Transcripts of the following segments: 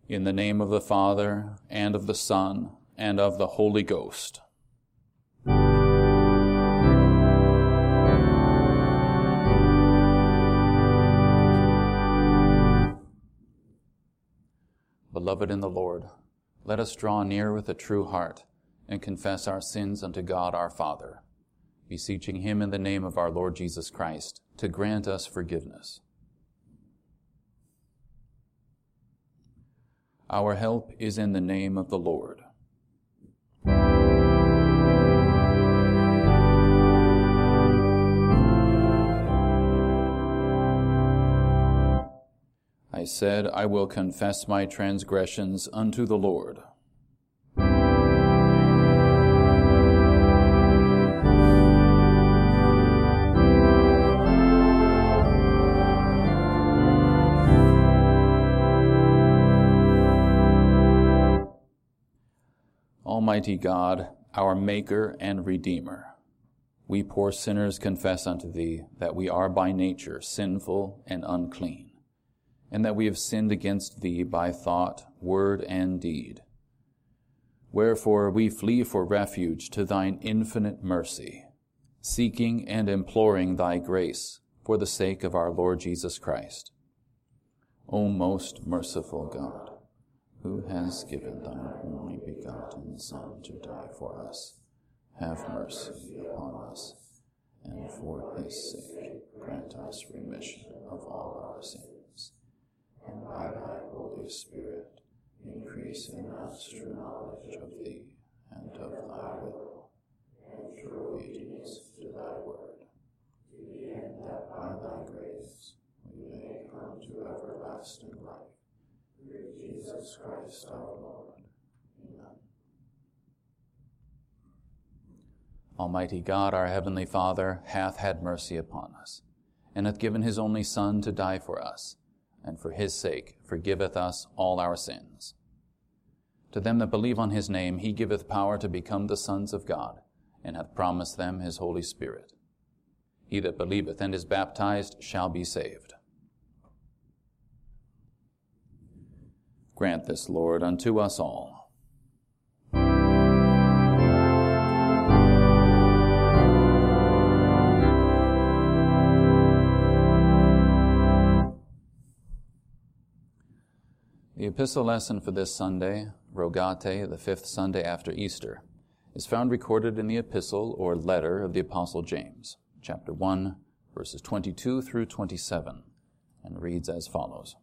In the name of the Father, and of the Son, and of the Holy Ghost. Beloved in the Lord, let us draw near with a true heart and confess our sins unto God our Father, beseeching Him in the name of our Lord Jesus Christ to grant us forgiveness. Our help is in the name of the Lord. I said, I will confess my transgressions unto the Lord. Almighty God, our Maker and Redeemer, we poor sinners confess unto Thee that we are by nature sinful and unclean, and that we have sinned against Thee by thought, word, and deed. Wherefore we flee for refuge to Thine infinite mercy, seeking and imploring Thy grace for the sake of our Lord Jesus Christ. O most merciful God, who has given Thine only begotten Son to die for us, have mercy upon us, and for His sake grant us remission of all our sins. And by Thy Holy Spirit increase in us true knowledge of Thee and of Thy will, and true obedience to Thy word, and that by Thy grace we may come to everlasting life. Through Jesus Christ our Lord. Amen. Almighty God, our heavenly Father, hath had mercy upon us, and hath given His only Son to die for us, and for His sake forgiveth us all our sins. To them that believe on His name He giveth power to become the sons of God, and hath promised them His Holy Spirit. He that believeth and is baptized shall be saved. Grant this, Lord, unto us all. The epistle lesson for this Sunday, Rogate, the fifth Sunday after Easter, is found recorded in the epistle or letter of the Apostle James, chapter 1, verses 22 through 27, and reads as follows.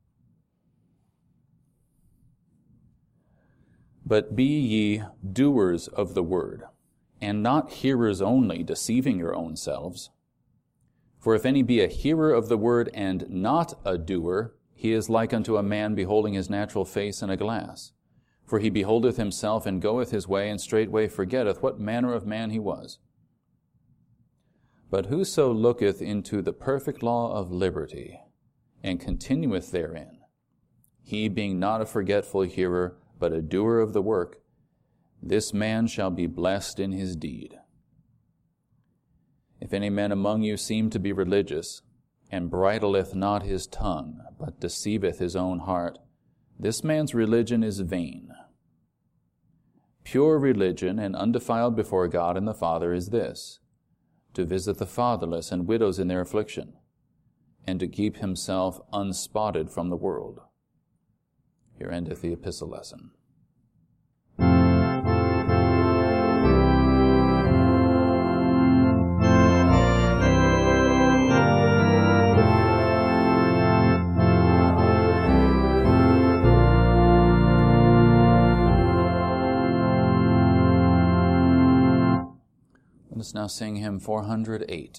But be ye doers of the word, and not hearers only, deceiving your own selves. For if any be a hearer of the word and not a doer, he is like unto a man beholding his natural face in a glass. For he beholdeth himself and goeth his way, and straightway forgetteth what manner of man he was. But whoso looketh into the perfect law of liberty, and continueth therein, he being not a forgetful hearer, but a doer of the work, this man shall be blessed in his deed. If any man among you seem to be religious, and bridleth not his tongue, but deceiveth his own heart, this man's religion is vain. Pure religion and undefiled before God and the Father is this, to visit the fatherless and widows in their affliction, and to keep himself unspotted from the world. Here endeth the epistle lesson. Let us now sing hymn 408.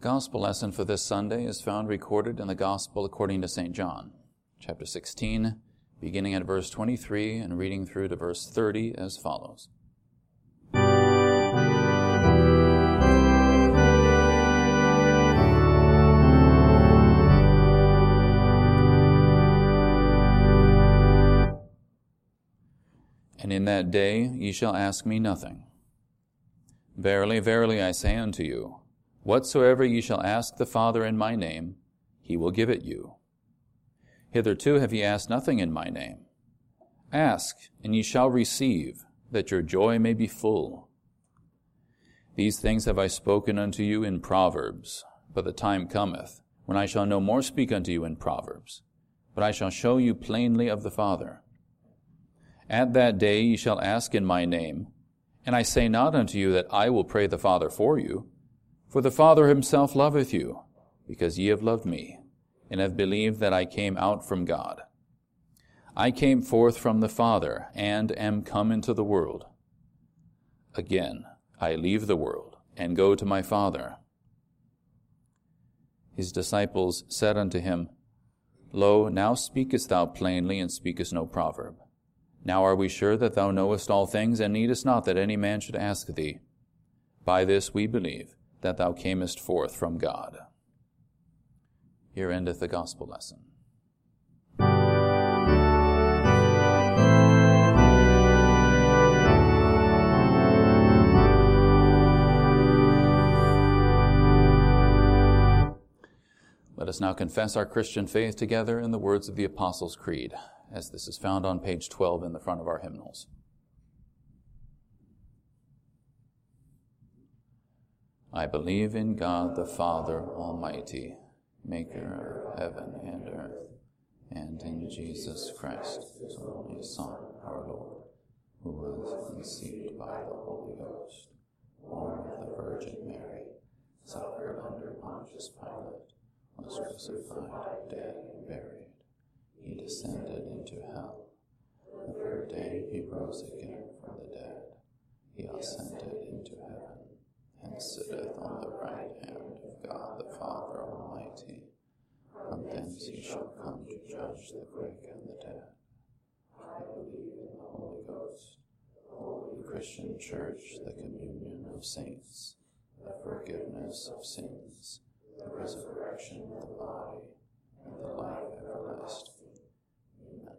The gospel lesson for this Sunday is found recorded in the Gospel according to St. John, chapter 16, beginning at verse 23 and reading through to verse 30 as follows. And in that day ye shall ask me nothing. Verily, verily, I say unto you, whatsoever ye shall ask the Father in my name, he will give it you. Hitherto have ye asked nothing in my name. Ask, and ye shall receive, that your joy may be full. These things have I spoken unto you in Proverbs, but the time cometh, when I shall no more speak unto you in Proverbs, but I shall show you plainly of the Father. At that day ye shall ask in my name, and I say not unto you that I will pray the Father for you, for the Father himself loveth you, because ye have loved me, and have believed that I came out from God. I came forth from the Father, and am come into the world. Again, I leave the world, and go to my Father. His disciples said unto him, Lo, now speakest thou plainly, and speakest no proverb. Now are we sure that thou knowest all things, and needest not that any man should ask thee. By this we believe that thou camest forth from God. Here endeth the gospel lesson. Let us now confess our Christian faith together in the words of the Apostles' Creed, as this is found on page 12 in the front of our hymnals. I believe in God the Father Almighty, maker of heaven and earth, and in Jesus Christ, his only Son, our Lord, who was conceived by the Holy Ghost, born of the Virgin Mary, suffered under Pontius Pilate, was crucified, dead, and buried. He descended into hell. The third day he rose again from the dead. He ascended into heaven, and sitteth on the right hand of God the Father Almighty. From thence he shall come to judge the quick and the dead. I believe in the Holy Ghost, the Holy Christian Church, the communion of saints, the forgiveness of sins, the resurrection of the body, and the life everlasting. Amen.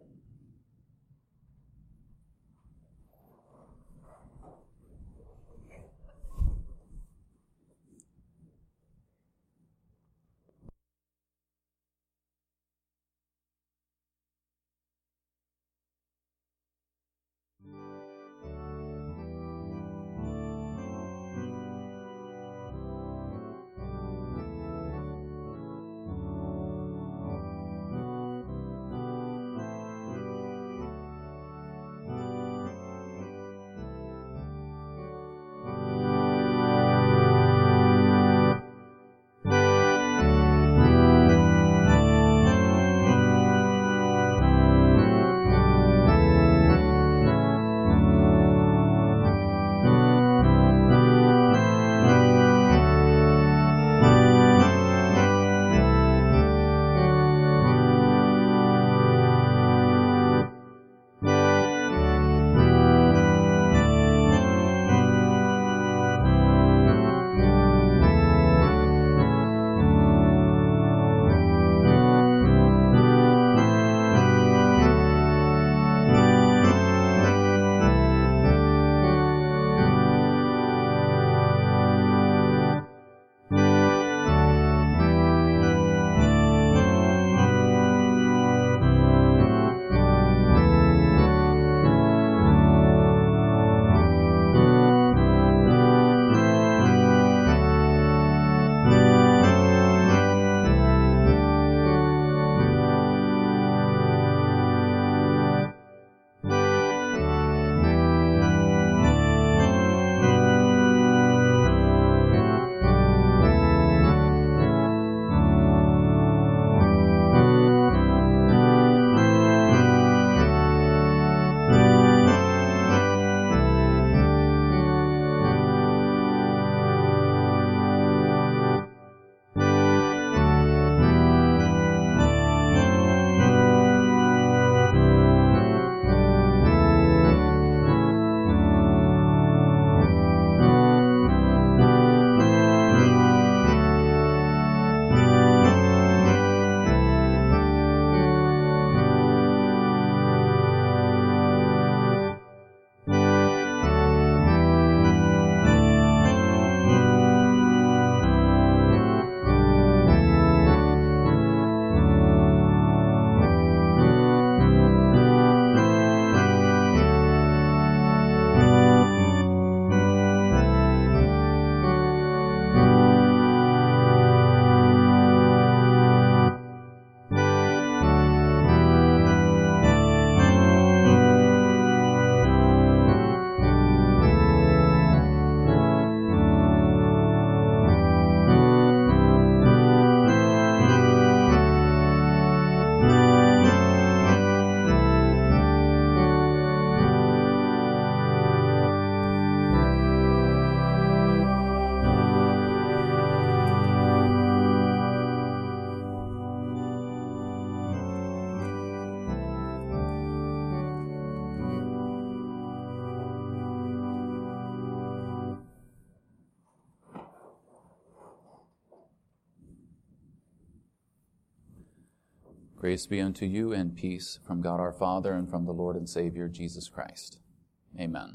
Grace be unto you and peace from God our Father and from the Lord and Savior Jesus Christ. Amen.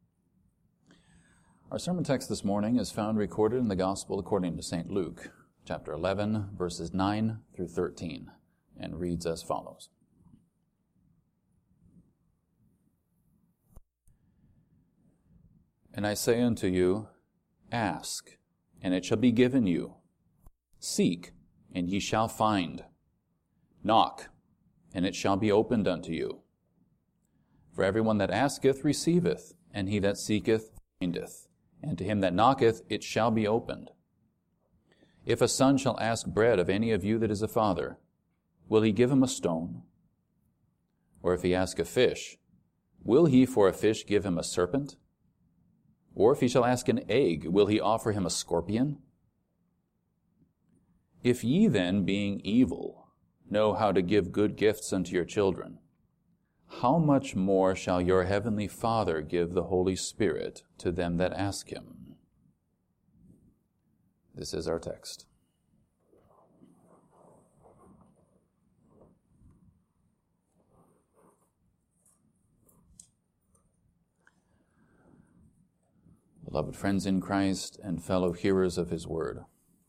Our sermon text this morning is found recorded in the Gospel according to St. Luke, chapter 11, verses 9 through 13, and reads as follows. And I say unto you, ask, and it shall be given you. Seek, and ye shall find. Knock, and it shall be opened unto you. For everyone that asketh receiveth, and he that seeketh findeth, and to him that knocketh it shall be opened. If a son shall ask bread of any of you that is a father, will he give him a stone? Or if he ask a fish, will he for a fish give him a serpent? Or if he shall ask an egg, will he offer him a scorpion? If ye then, being evil, know how to give good gifts unto your children, how much more shall your heavenly Father give the Holy Spirit to them that ask him? This is our text. Beloved friends in Christ and fellow hearers of his word,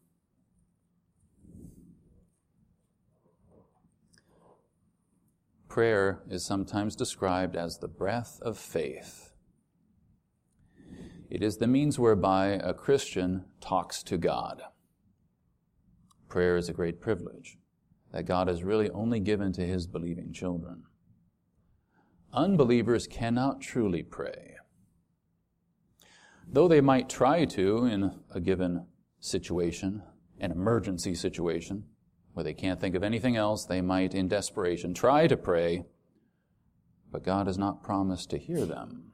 prayer is sometimes described as the breath of faith. It is the means whereby a Christian talks to God. Prayer is a great privilege that God has really only given to his believing children. Unbelievers cannot truly pray. Though they might try to in a given situation, an emergency situation, where they can't think of anything else, they might, in desperation, try to pray, but God has not promised to hear them.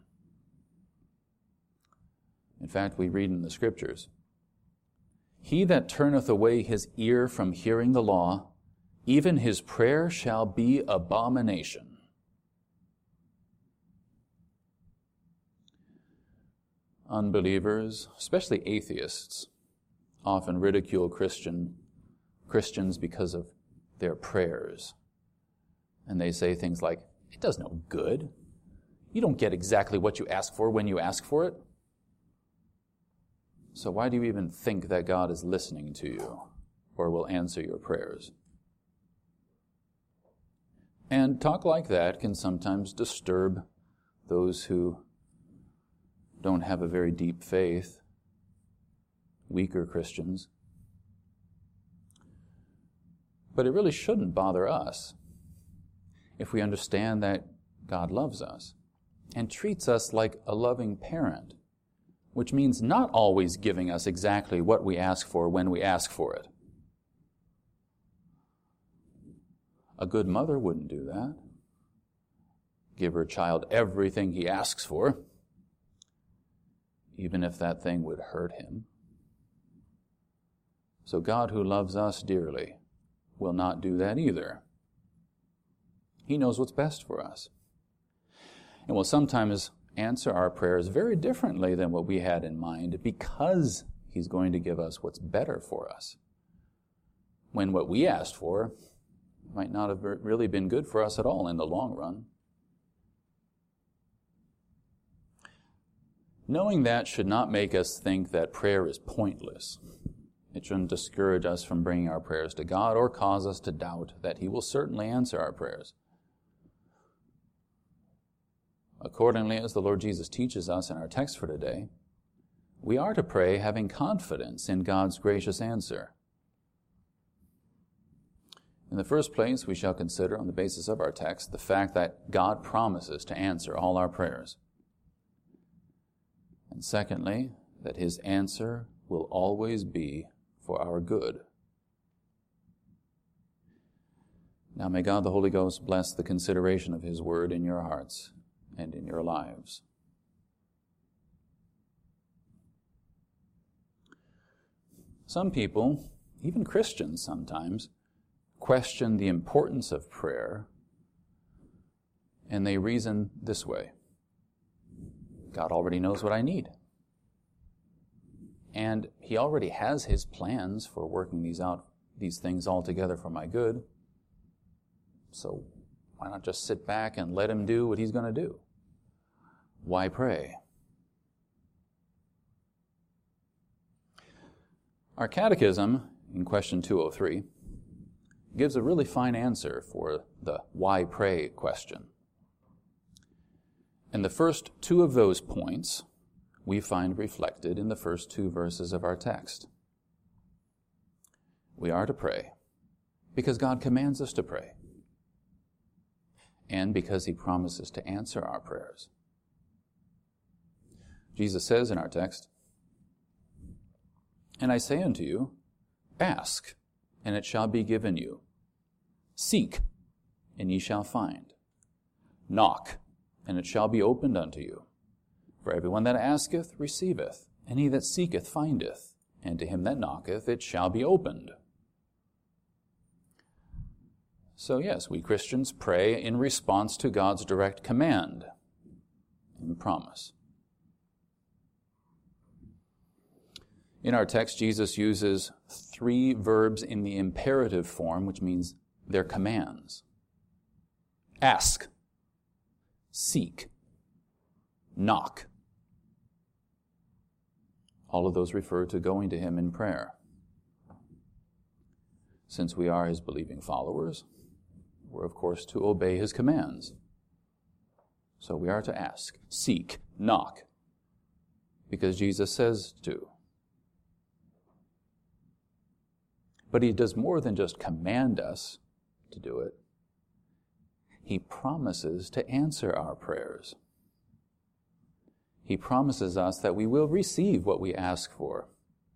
In fact, we read in the Scriptures, he that turneth away his ear from hearing the law, even his prayer shall be abomination. Unbelievers, especially atheists, often ridicule Christians because of their prayers. And they say things like, it does no good. You don't get exactly what you ask for when you ask for it. So why do you even think that God is listening to you or will answer your prayers? And talk like that can sometimes disturb those who don't have a very deep faith, weaker Christians. But it really shouldn't bother us if we understand that God loves us and treats us like a loving parent, which means not always giving us exactly what we ask for when we ask for it. A good mother wouldn't do that. Give her child everything he asks for, even if that thing would hurt him. So God, who loves us dearly, will not do that either. He knows what's best for us, and will sometimes answer our prayers very differently than what we had in mind, because he's going to give us what's better for us, when what we asked for might not have really been good for us at all in the long run. Knowing that should not make us think that prayer is pointless. It shouldn't discourage us from bringing our prayers to God or cause us to doubt that he will certainly answer our prayers. Accordingly, as the Lord Jesus teaches us in our text for today, we are to pray having confidence in God's gracious answer. In the first place, we shall consider, on the basis of our text, the fact that God promises to answer all our prayers. And secondly, that his answer will always be for our good. Now may God the Holy Ghost bless the consideration of his word in your hearts and in your lives. Some people, even Christians sometimes, question the importance of prayer, and they reason this way. God already knows what I need. And he already has his plans for working these things all together for my good. So why not just sit back and let him do what he's going to do? Why pray? Our catechism, in question 203, gives a really fine answer for the why pray question. And the first two of those points we find reflected in the first two verses of our text. We are to pray because God commands us to pray, and because he promises to answer our prayers. Jesus says in our text, "And I say unto you, ask, and it shall be given you. Seek, and ye shall find. Knock, and it shall be opened unto you. For everyone that asketh receiveth, and he that seeketh findeth, and to him that knocketh it shall be opened." So yes, we Christians pray in response to God's direct command and promise. In our text, Jesus uses 3 verbs in the imperative form, which means they're commands. Ask, seek, knock. All of those refer to going to him in prayer. Since we are his believing followers, we're of course to obey his commands. So we are to ask, seek, knock, because Jesus says to. But he does more than just command us to do it. He promises to answer our prayers. He promises us that we will receive what we ask for.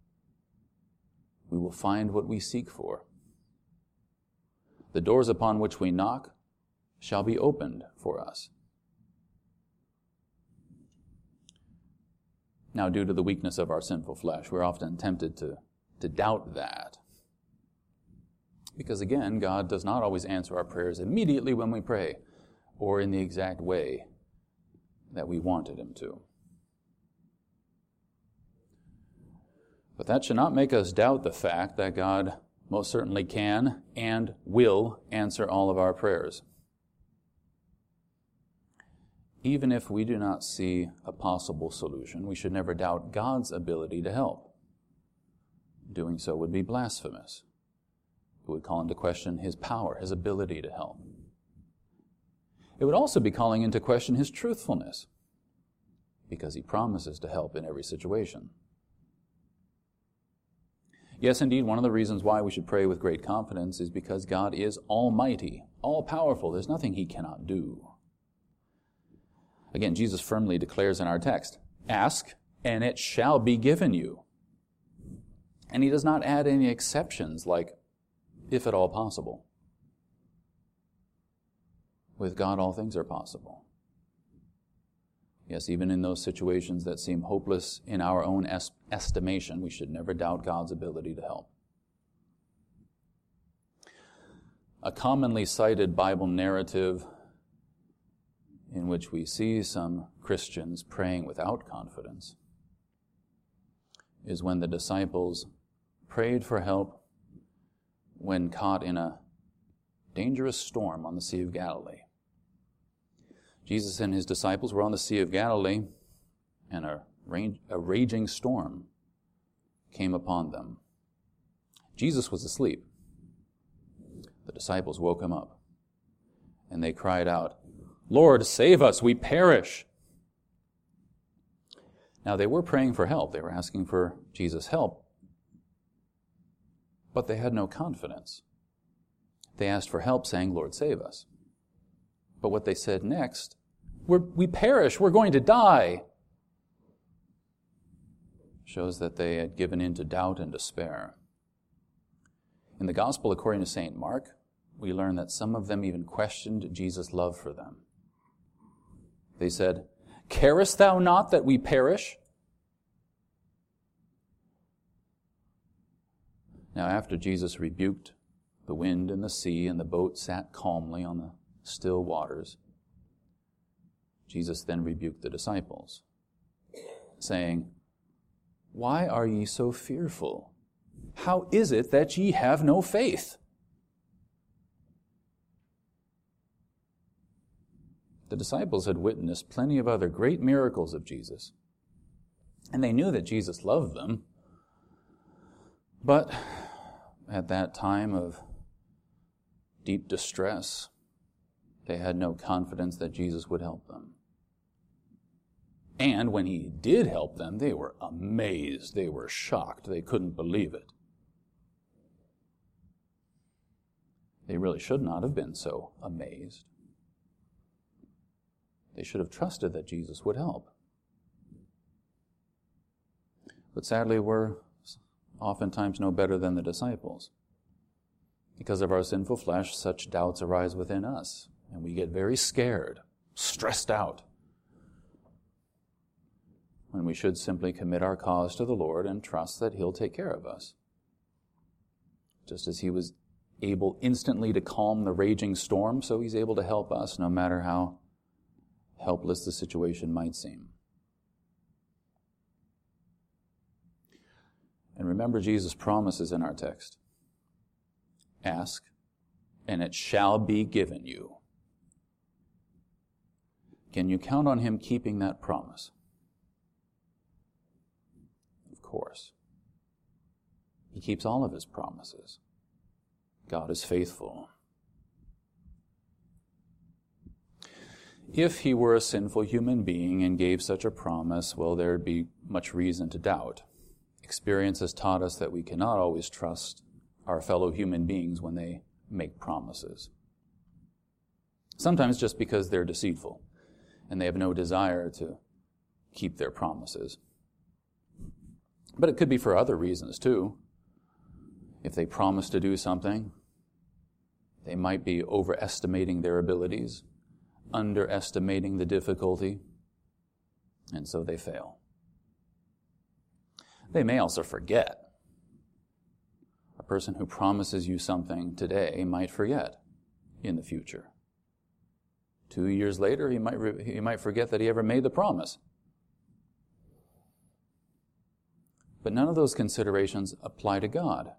We will find what we seek for. The doors upon which we knock shall be opened for us. Now, due to the weakness of our sinful flesh, we're often tempted to doubt that. Because again, God does not always answer our prayers immediately when we pray, or in the exact way that we wanted him to. But that should not make us doubt the fact that God most certainly can and will answer all of our prayers. Even if we do not see a possible solution, we should never doubt God's ability to help. Doing so would be blasphemous. It would call into question his power, his ability to help. It would also be calling into question his truthfulness, because he promises to help in every situation. Yes, indeed, one of the reasons why we should pray with great confidence is because God is almighty, all-powerful. There's nothing he cannot do. Again, Jesus firmly declares in our text, "Ask, and it shall be given you." And he does not add any exceptions like, "if at all possible." With God, all things are possible. Yes, even in those situations that seem hopeless in our own estimation, we should never doubt God's ability to help. A commonly cited Bible narrative in which we see some Christians praying without confidence is when the disciples prayed for help when caught in a dangerous storm on the Sea of Galilee. Jesus and his disciples were on the Sea of Galilee, and a raging storm came upon them. Jesus was asleep. The disciples woke him up, and they cried out, "Lord, save us, we perish." Now, they were praying for help. They were asking for Jesus' help, but they had no confidence. They asked for help, saying, "Lord, save us." But what they said next, we perish, we're going to die, shows that they had given in to doubt and despair. In the Gospel according to St. Mark, we learn that some of them even questioned Jesus' love for them. They said, "Carest thou not that we perish?" Now, after Jesus rebuked the wind and the sea, and the boat sat calmly on the still waters, Jesus then rebuked the disciples, saying, "Why are ye so fearful? How is it that ye have no faith?" The disciples had witnessed plenty of other great miracles of Jesus, and they knew that Jesus loved them. But at that time of deep distress, they had no confidence that Jesus would help them. And when he did help them, they were amazed. They were shocked. They couldn't believe it. They really should not have been so amazed. They should have trusted that Jesus would help. But sadly, we're oftentimes no better than the disciples. Because of our sinful flesh, such doubts arise within us, and we get very scared, stressed out, when we should simply commit our cause to the Lord and trust that he'll take care of us. Just as he was able instantly to calm the raging storm, so he's able to help us no matter how helpless the situation might seem. And remember Jesus' promises in our text. Ask, and it shall be given you. Can you count on him keeping that promise? Of course. He keeps all of his promises. God is faithful. If he were a sinful human being and gave such a promise, well, there'd be much reason to doubt. Experience has taught us that we cannot always trust our fellow human beings when they make promises. Sometimes just because they're deceitful and they have no desire to keep their promises. But it could be for other reasons too. If they promise to do something, they might be overestimating their abilities, underestimating the difficulty, and so they fail. They may also forget. A person who promises you something today might forget in the future. 2 years later, he might forget that he ever made the promise. But none of those considerations apply to God.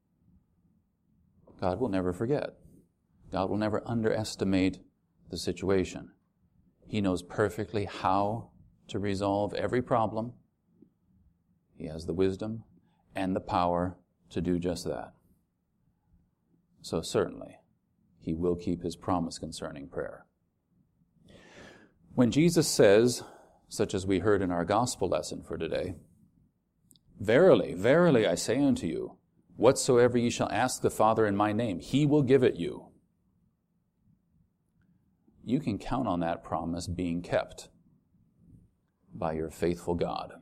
God will never forget. God will never underestimate the situation. He knows perfectly how to resolve every problem. He has the wisdom and the power to do just that. So certainly, he will keep his promise concerning prayer. When Jesus says, such as we heard in our gospel lesson for today, "Verily, verily, I say unto you, whatsoever ye shall ask the Father in my name, he will give it you." You can count on that promise being kept by your faithful God.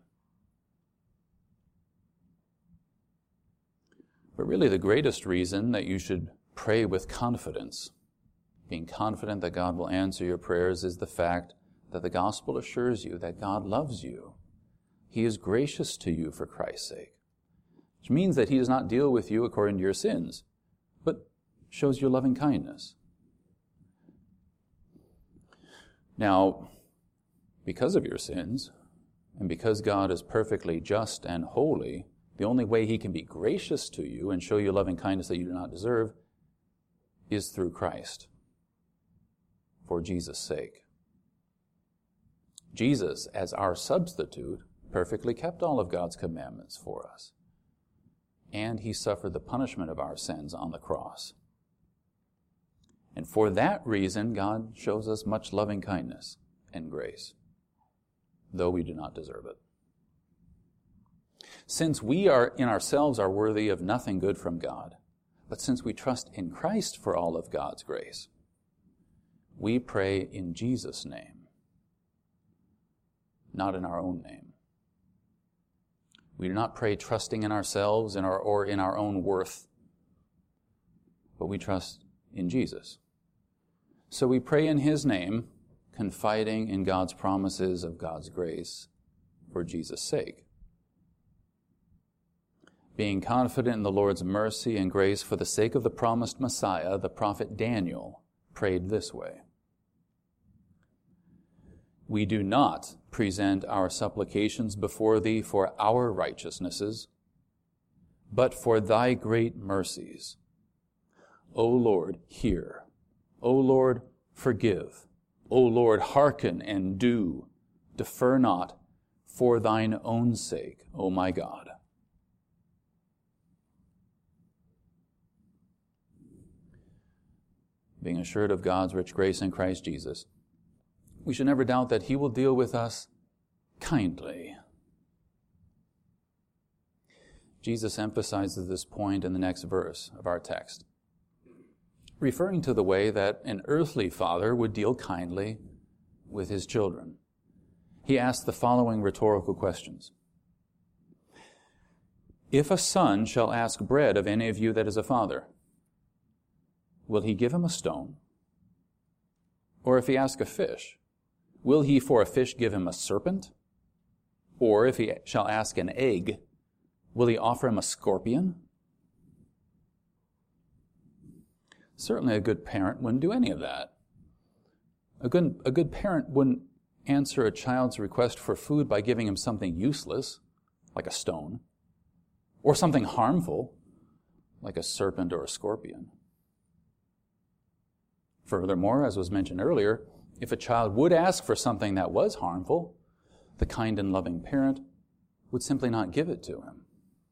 But really the greatest reason that you should pray with confidence, being confident that God will answer your prayers, is the fact that the gospel assures you that God loves you. He is gracious to you for Christ's sake, which means that he does not deal with you according to your sins, but shows you loving kindness. Now, because of your sins, and because God is perfectly just and holy, the only way he can be gracious to you and show you loving kindness that you do not deserve is through Christ, for Jesus' sake. Jesus, as our substitute, perfectly kept all of God's commandments for us, and he suffered the punishment of our sins on the cross. And for that reason, God shows us much loving kindness and grace, though we do not deserve it. Since we in ourselves are worthy of nothing good from God, but since we trust in Christ for all of God's grace, we pray in Jesus' name, not in our own name. We do not pray trusting in ourselves or in our own worth, but we trust in Jesus. So we pray in his name, confiding in God's promises of God's grace for Jesus' sake. Being confident in the Lord's mercy and grace for the sake of the promised Messiah, the prophet Daniel prayed this way: "We do not present our supplications before thee for our righteousnesses, but for thy great mercies. O Lord, hear. O Lord, forgive. O Lord, hearken and do. Defer not, for thine own sake, O my God. Being assured of God's rich grace in Christ Jesus, we should never doubt that he will deal with us kindly. Jesus emphasizes this point in the next verse of our text, referring to the way that an earthly father would deal kindly with his children. He asked the following rhetorical questions. If a son shall ask bread of any of you that is a father, will he give him a stone? Or if he ask a fish, will he for a fish give him a serpent? Or if he shall ask an egg, will he offer him a scorpion? Certainly a good parent wouldn't do any of that. A good parent wouldn't answer a child's request for food by giving him something useless, like a stone, or something harmful, like a serpent or a scorpion. Furthermore, as was mentioned earlier, if a child would ask for something that was harmful, the kind and loving parent would simply not give it to him.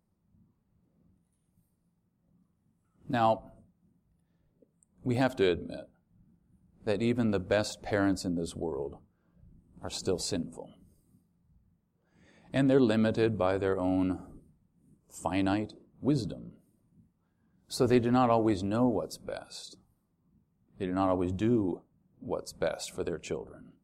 Now, we have to admit that even the best parents in this world are still sinful. And they're limited by their own finite wisdom. So they do not always know what's best. They do not always do what's best for their children.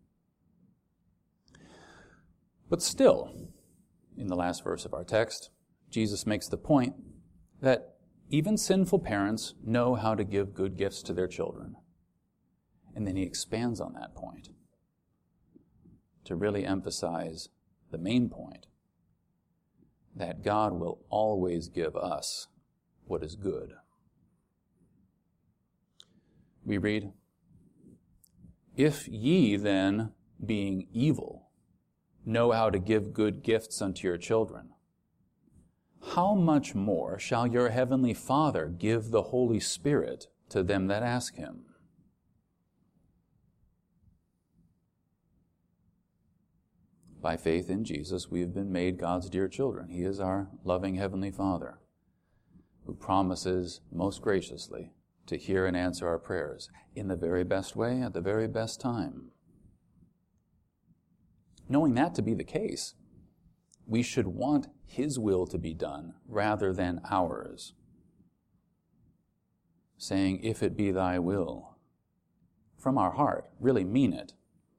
But still, in the last verse of our text, Jesus makes the point that even sinful parents know how to give good gifts to their children. And then he expands on that point to really emphasize the main point, that God will always give us what is good. We read, If ye then, being evil, know how to give good gifts unto your children, how much more shall your heavenly Father give the Holy Spirit to them that ask him? By faith in Jesus, we have been made God's dear children. He is our loving Heavenly Father, who promises most graciously to hear and answer our prayers in the very best way, at the very best time. Knowing that to be the case, we should want his will to be done rather than ours. Saying, if it be thy will, from our heart, really mean it.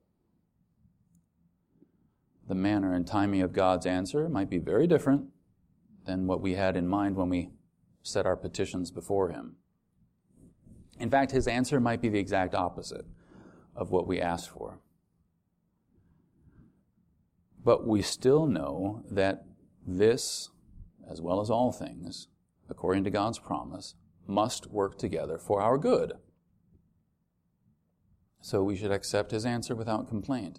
The manner and timing of God's answer might be very different than what we had in mind when we set our petitions before him. In fact, his answer might be the exact opposite of what we asked for. But we still know that this, as well as all things, according to God's promise, must work together for our good. So we should accept his answer without complaint.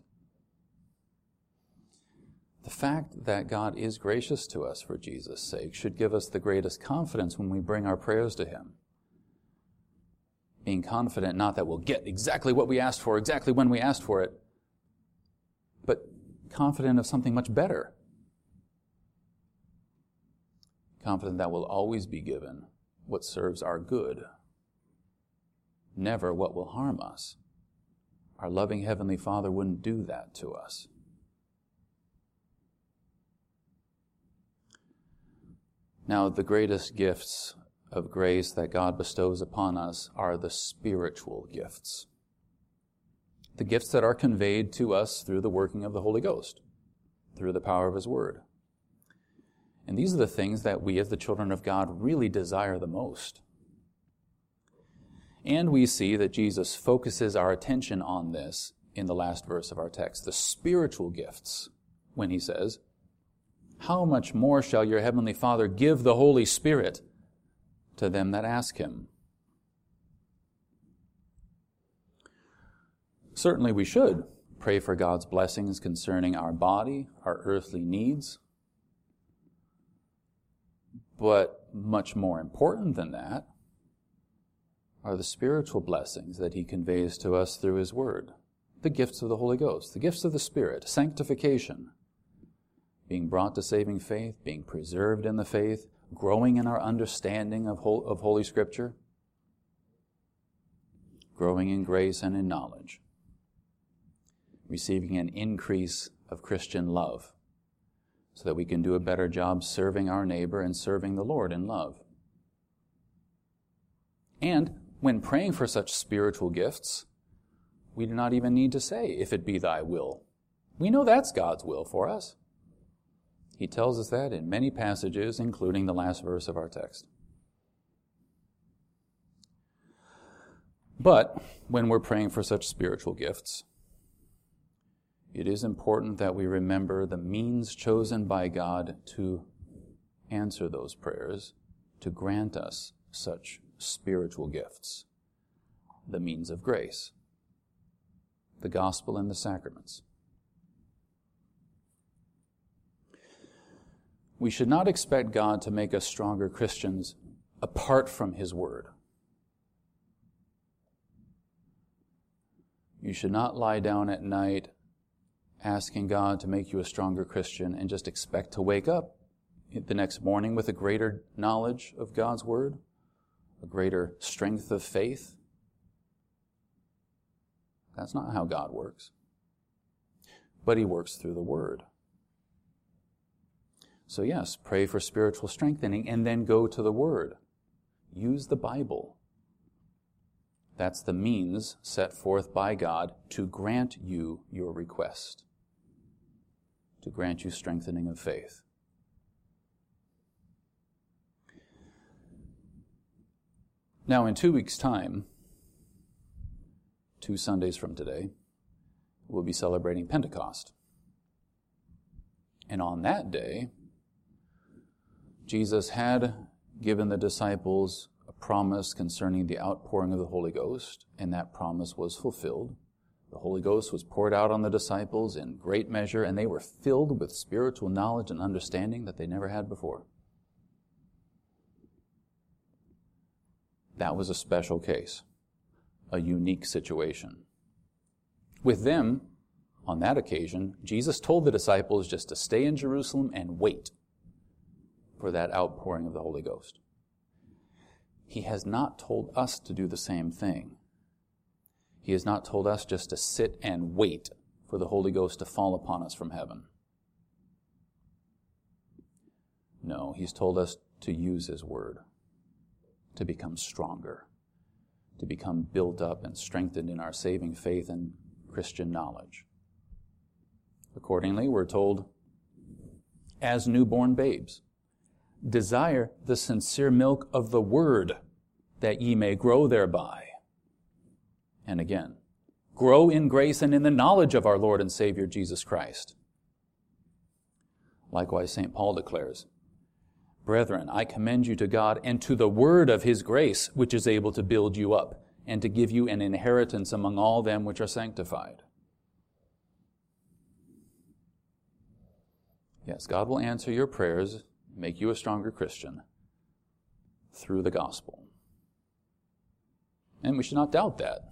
The fact that God is gracious to us for Jesus' sake should give us the greatest confidence when we bring our prayers to him. Being confident not that we'll get exactly what we asked for, exactly when we asked for it, but confident of something much better. Confident that we'll always be given what serves our good, never what will harm us. Our loving Heavenly Father wouldn't do that to us. Now, the greatest gifts of grace that God bestows upon us are the spiritual gifts. The gifts that are conveyed to us through the working of the Holy Ghost, through the power of his word. And these are the things that we as the children of God really desire the most. And we see that Jesus focuses our attention on this in the last verse of our text, the spiritual gifts, when he says, how much more shall your heavenly Father give the Holy Spirit to them that ask him? Certainly we should pray for God's blessings concerning our body, our earthly needs. But much more important than that are the spiritual blessings that he conveys to us through his word, the gifts of the Holy Ghost, the gifts of the Spirit, sanctification, being brought to saving faith, being preserved in the faith, growing in our understanding of Holy Scripture, growing in grace and in knowledge, receiving an increase of Christian love so that we can do a better job serving our neighbor and serving the Lord in love. And when praying for such spiritual gifts, we do not even need to say, if it be thy will. We know that's God's will for us. He tells us that in many passages, including the last verse of our text. But when we're praying for such spiritual gifts, it is important that we remember the means chosen by God to answer those prayers, to grant us such spiritual gifts. The means of grace, the gospel and the sacraments. We should not expect God to make us stronger Christians apart from His Word. You should not lie down at night asking God to make you a stronger Christian and just expect to wake up the next morning with a greater knowledge of God's Word, a greater strength of faith. That's not how God works. But He works through the Word. So yes, pray for spiritual strengthening and then go to the Word. Use the Bible. That's the means set forth by God to grant you your request, to grant you strengthening of faith. Now, in 2 weeks' time, 2 Sundays from today, we'll be celebrating Pentecost. And on that day, Jesus had given the disciples a promise concerning the outpouring of the Holy Ghost, and that promise was fulfilled. The Holy Ghost was poured out on the disciples in great measure, and they were filled with spiritual knowledge and understanding that they never had before. That was a special case, a unique situation. With them, on that occasion, Jesus told the disciples just to stay in Jerusalem and wait for that outpouring of the Holy Ghost. He has not told us to do the same thing. He has not told us just to sit and wait for the Holy Ghost to fall upon us from heaven. No, He's told us to use His Word, to become stronger, to become built up and strengthened in our saving faith and Christian knowledge. Accordingly, we're told, as newborn babes, desire the sincere milk of the Word, that ye may grow thereby. And again, grow in grace and in the knowledge of our Lord and Savior Jesus Christ. Likewise, St. Paul declares, Brethren, I commend you to God and to the word of His grace, which is able to build you up and to give you an inheritance among all them which are sanctified. Yes, God will answer your prayers, make you a stronger Christian through the gospel. And we should not doubt that.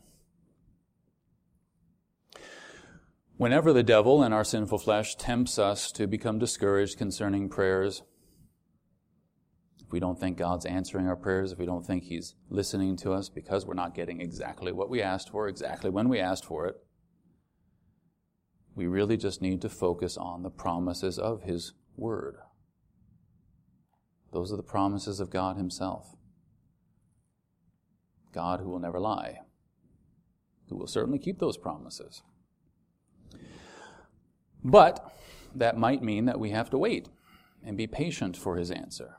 Whenever the devil and our sinful flesh tempts us to become discouraged concerning prayers, if we don't think God's answering our prayers, if we don't think He's listening to us because we're not getting exactly what we asked for, exactly when we asked for it, we really just need to focus on the promises of His Word. Those are the promises of God Himself. God who will never lie, who will certainly keep those promises. But that might mean that we have to wait and be patient for His answer.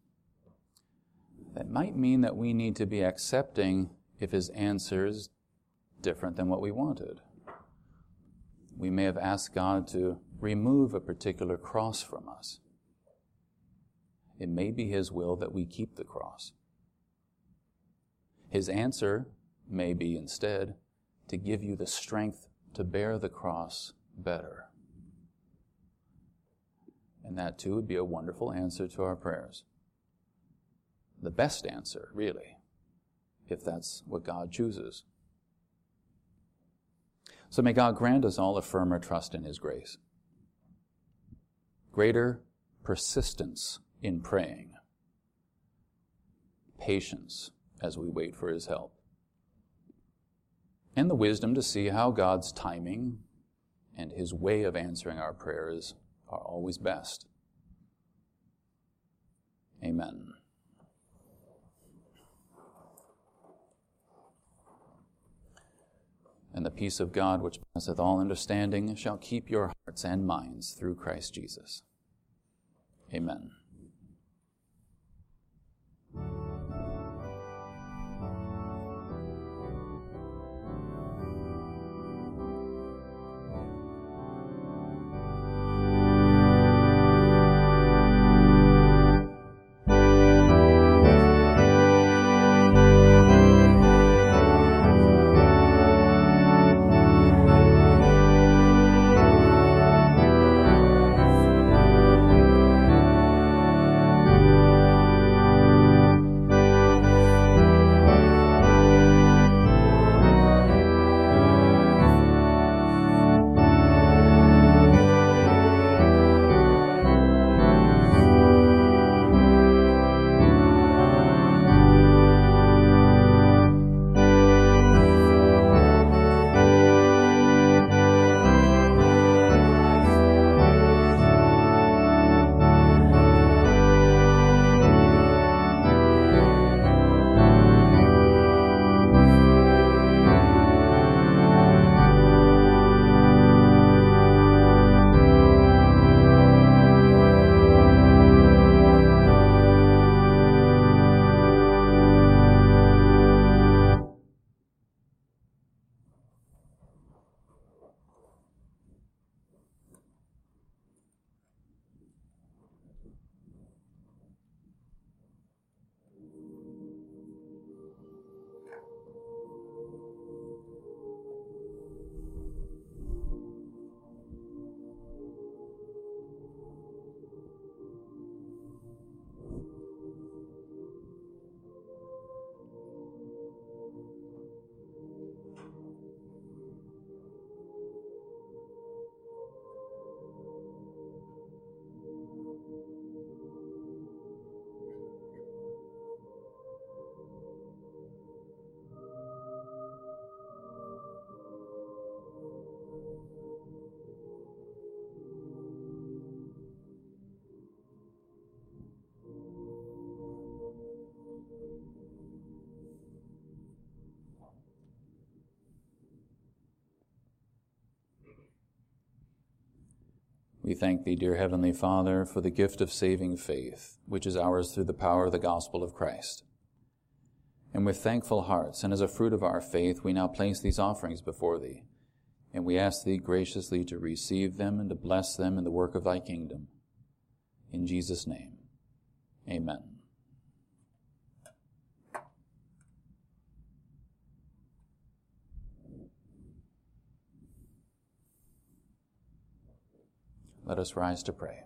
That might mean that we need to be accepting if His answer is different than what we wanted. We may have asked God to remove a particular cross from us. It may be His will that we keep the cross. His answer may be instead to give you the strength to bear the cross better. And that too would be a wonderful answer to our prayers. The best answer, really, if that's what God chooses. So may God grant us all a firmer trust in his grace, greater persistence in praying, patience as we wait for his help, and the wisdom to see how God's timing and his way of answering our prayers are always best. Amen. And the peace of God, which passeth all understanding, shall keep your hearts and minds through Christ Jesus. Amen. We thank thee, dear Heavenly Father, for the gift of saving faith, which is ours through the power of the gospel of Christ. And with thankful hearts, and as a fruit of our faith, we now place these offerings before thee, and we ask thee graciously to receive them and to bless them in the work of thy kingdom. In Jesus' name, amen. Let us rise to pray.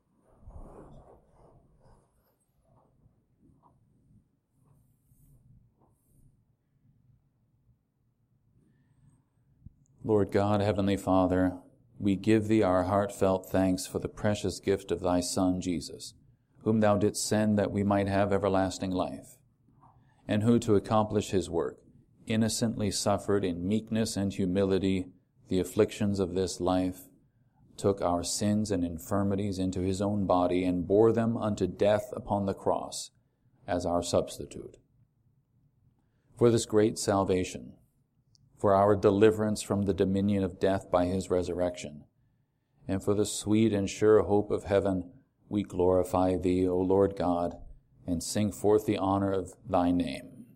Lord God, Heavenly Father, we give thee our heartfelt thanks for the precious gift of thy Son, Jesus, whom thou didst send that we might have everlasting life, and who, to accomplish his work, innocently suffered in meekness and humility the afflictions of this life, took our sins and infirmities into his own body, and bore them unto death upon the cross as our substitute. For this great salvation, for our deliverance from the dominion of death by his resurrection, and for the sweet and sure hope of heaven, we glorify thee, O Lord God, and sing forth the honor of thy name.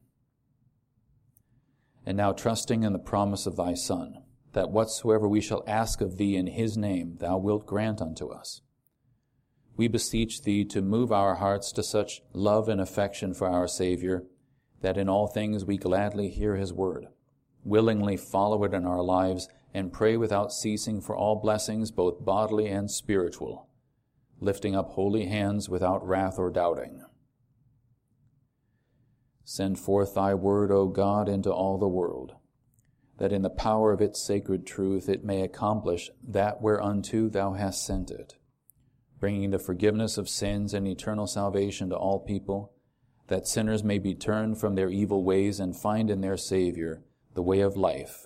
And now, trusting in the promise of thy Son, that whatsoever we shall ask of thee in his name thou wilt grant unto us, we beseech thee to move our hearts to such love and affection for our Savior, that in all things we gladly hear his word, willingly follow it in our lives, and pray without ceasing for all blessings, both bodily and spiritual, lifting up holy hands without wrath or doubting. Send forth thy word, O God, into all the world, that in the power of its sacred truth it may accomplish that whereunto thou hast sent it, bringing the forgiveness of sins and eternal salvation to all people, that sinners may be turned from their evil ways and find in their Savior the way of life.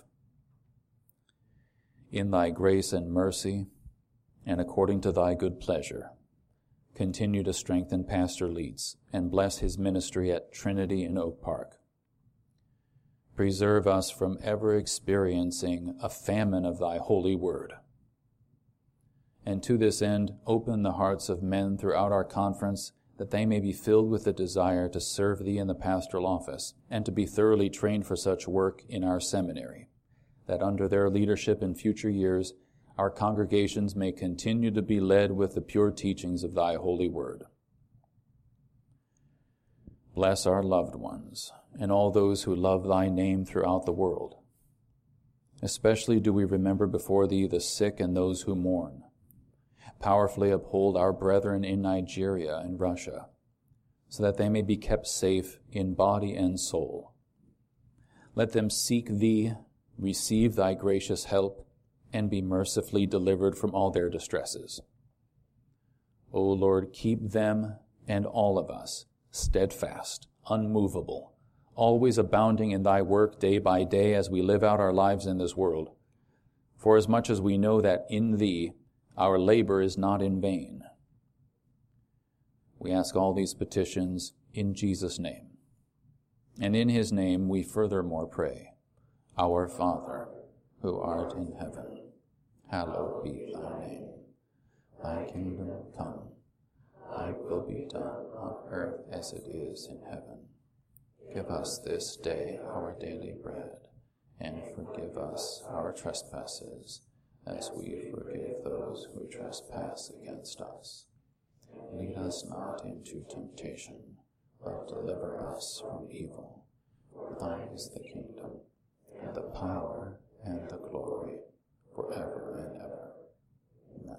In thy grace and mercy, and according to thy good pleasure, continue to strengthen Pastor Leeds and bless his ministry at Trinity in Oak Park. Preserve us from ever experiencing a famine of thy holy word. And to this end, open the hearts of men throughout our conference, that they may be filled with the desire to serve thee in the pastoral office, and to be thoroughly trained for such work in our seminary, that under their leadership in future years, our congregations may continue to be led with the pure teachings of thy holy word. Bless our loved ones, and all those who love thy name throughout the world. Especially do we remember before thee the sick and those who mourn. Powerfully uphold our brethren in Nigeria and Russia, so that they may be kept safe in body and soul. Let them seek thee, receive thy gracious help, and be mercifully delivered from all their distresses. O Lord, keep them and all of us steadfast, unmovable, always abounding in thy work day by day as we live out our lives in this world. For as much as we know that in thee our labor is not in vain. We ask all these petitions in Jesus' name. And in his name we furthermore pray, Our Father, who art in heaven, hallowed be thy name. Thy kingdom come, thy will be done on earth as it is in heaven. Give us this day our daily bread, and forgive us our trespasses, as we forgive those who trespass against us. Lead us not into temptation, but deliver us from evil. For thine is the kingdom, and the power, and the glory, forever and ever. Amen.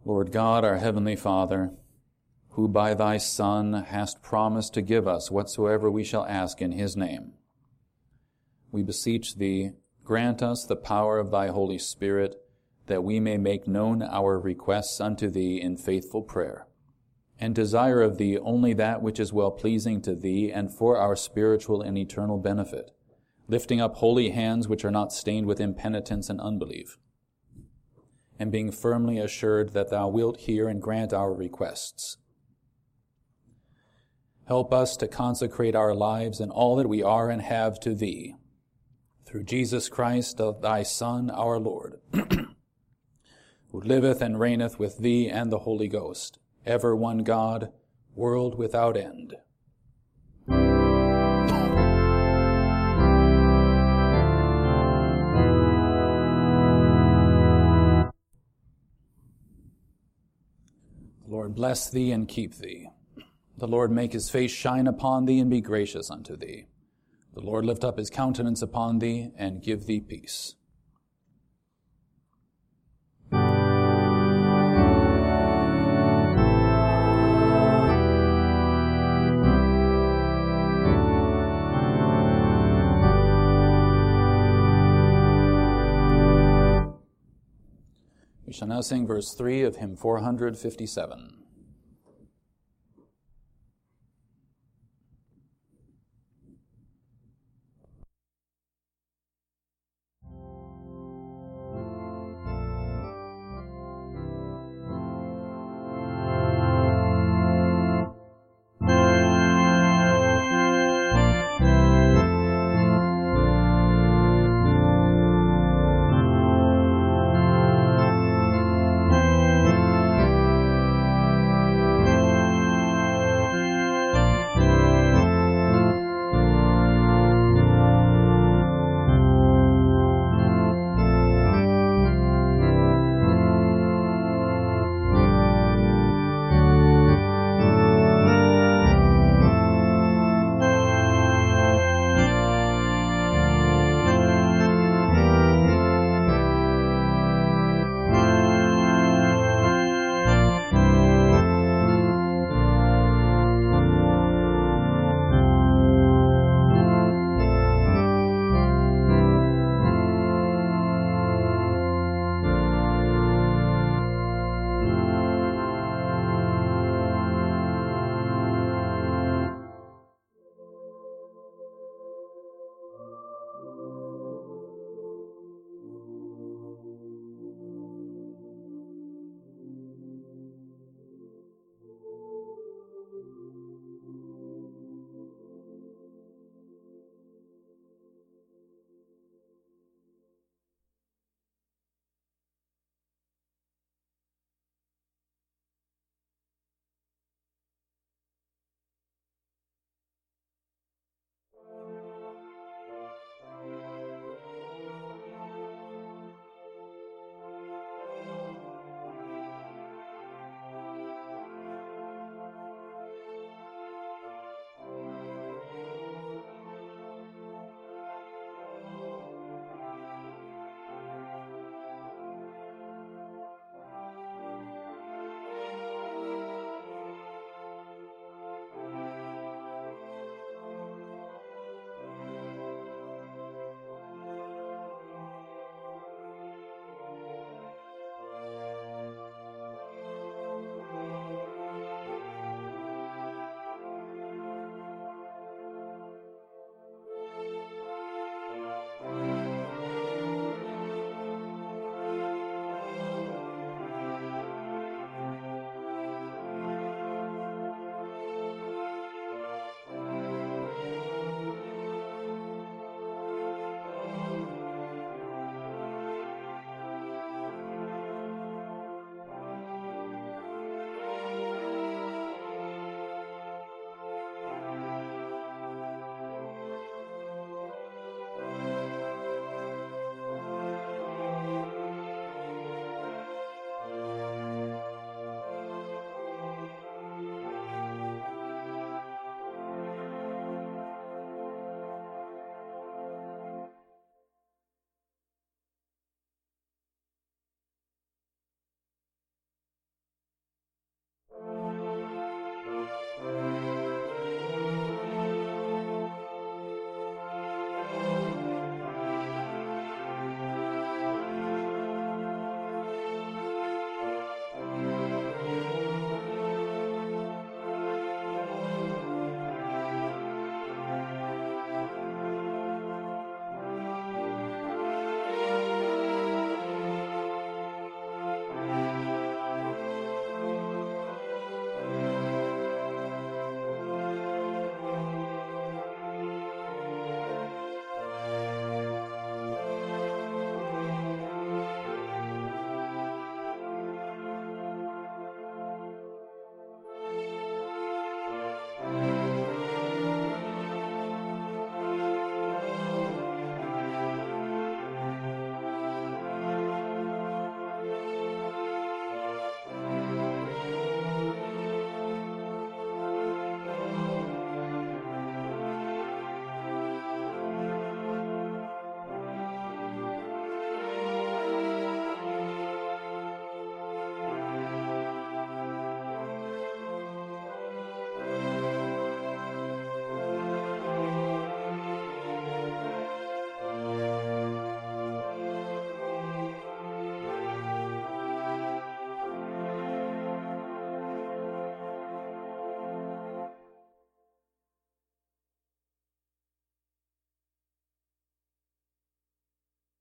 Lord God, our heavenly Father, who by thy Son hast promised to give us whatsoever we shall ask in his name, we beseech thee, grant us the power of thy Holy Spirit, that we may make known our requests unto thee in faithful prayer, and desire of thee only that which is well-pleasing to thee and for our spiritual and eternal benefit, lifting up holy hands which are not stained with impenitence and unbelief, and being firmly assured that thou wilt hear and grant our requests. Help us to consecrate our lives and all that we are and have to thee, through Jesus Christ, thy Son, our Lord, who liveth and reigneth with thee and the Holy Ghost, ever one God, world without end. The Lord bless thee and keep thee. The Lord make his face shine upon thee and be gracious unto thee. The Lord lift up his countenance upon thee and give thee peace. We shall now sing verse 3 of hymn 457.